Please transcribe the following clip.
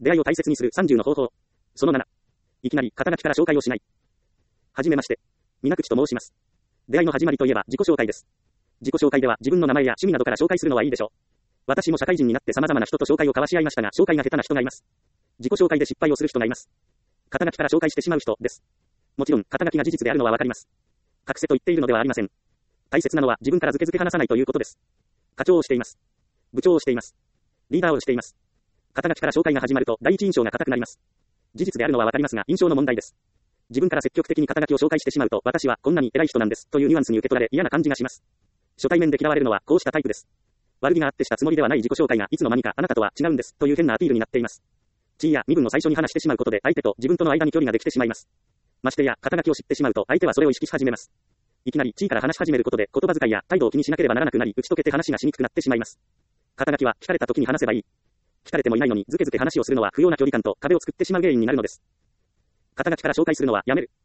出会いを大切にする30の方法。その7。いきなり肩書きから紹介をしない。はじめまして。水口と申します。出会いの始まりといえば自己紹介です。自己紹介では自分の名前や趣味などから紹介するのはいいでしょう。私も社会人になって様々な人と紹介を交わし合いましたが、紹介が下手な人がいます。自己紹介で失敗をする人がいます。肩書きから紹介してしまう人です。もちろん、肩書きが事実であるのはわかります。隠せと言っているのではありません。大切なのは自分からずけずけ話さないということです。課長をしています。部長をしています。リーダーをしています。肩書きから紹介が始まると第一印象が硬くなります。事実であるのはわかりますが、印象の問題です。自分から積極的に肩書きを紹介してしまうと、私はこんなに偉い人なんですというニュアンスに受け取られ嫌な感じがします。初対面で嫌われるのはこうしたタイプです。悪気があってしたつもりではない自己紹介がいつの間にかあなたとは違うんですという変なアピールになっています。地位や身分を最初に話してしまうことで相手と自分との間に距離ができてしまいます。ましてや肩書きを知ってしまうと相手はそれを意識し始めます。いきなり地位から話し始めることで言葉遣いや態度を気にしなければならなくなり、打ち解けて話がしにくくなってしまいます。肩書きは聞かれた時に話せばいい。聞かれてもいないのにずけずけ話をするのは不要な距離感と壁を作ってしまう原因になるのです。肩書きから紹介するのはやめる。